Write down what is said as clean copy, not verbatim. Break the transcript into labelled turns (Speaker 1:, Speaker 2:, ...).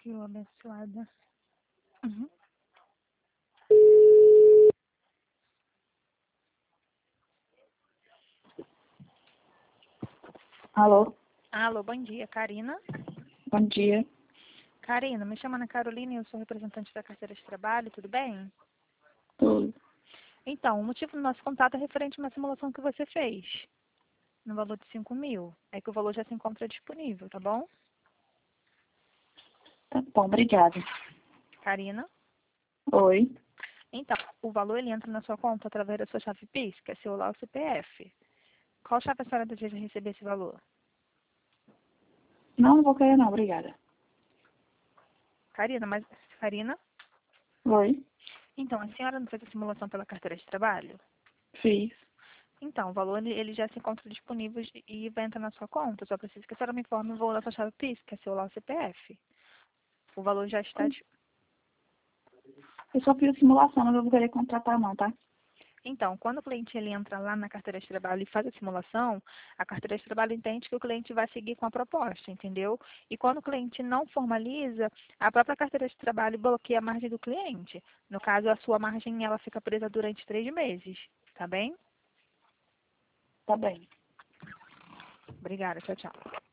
Speaker 1: Que abençoada. Uhum.
Speaker 2: Alô,
Speaker 1: Alô, bom dia, Karina.
Speaker 2: bom dia.
Speaker 1: Karina, me chama Ana Carolina e eu sou representante da carteira de trabalho, tudo bem?
Speaker 2: Tudo.
Speaker 1: Então, o motivo do nosso contato é referente a uma simulação que você fez, no valor de 5.000. É que o valor já se encontra disponível, tá bom?
Speaker 2: Tá bom, obrigada.
Speaker 1: Karina?
Speaker 2: Oi.
Speaker 1: Então, o valor ele entra na sua conta através da sua chave PIX, que é celular ou CPF. Qual chave a senhora deseja receber esse valor?
Speaker 2: Não vou querer não, obrigada.
Speaker 1: Karina?
Speaker 2: Oi.
Speaker 1: Então, a senhora não fez a simulação pela carteira de trabalho?
Speaker 2: Fiz.
Speaker 1: Então, o valor ele já se encontra disponível e vai entrar na sua conta. Eu só preciso que a senhora me informe o valor da sua chave PIX, que é celular ou CPF. O valor já está...
Speaker 2: Eu só fiz a simulação, mas eu vou querer contratar não, tá?
Speaker 1: Então, quando o cliente ele entra lá na carteira de trabalho e faz a simulação, a carteira de trabalho entende que o cliente vai seguir com a proposta, entendeu? E quando o cliente não formaliza, a própria carteira de trabalho bloqueia a margem do cliente. No caso, a sua margem ela fica presa durante 3 meses, tá bem?
Speaker 2: Tá bem.
Speaker 1: Obrigada, tchau, tchau.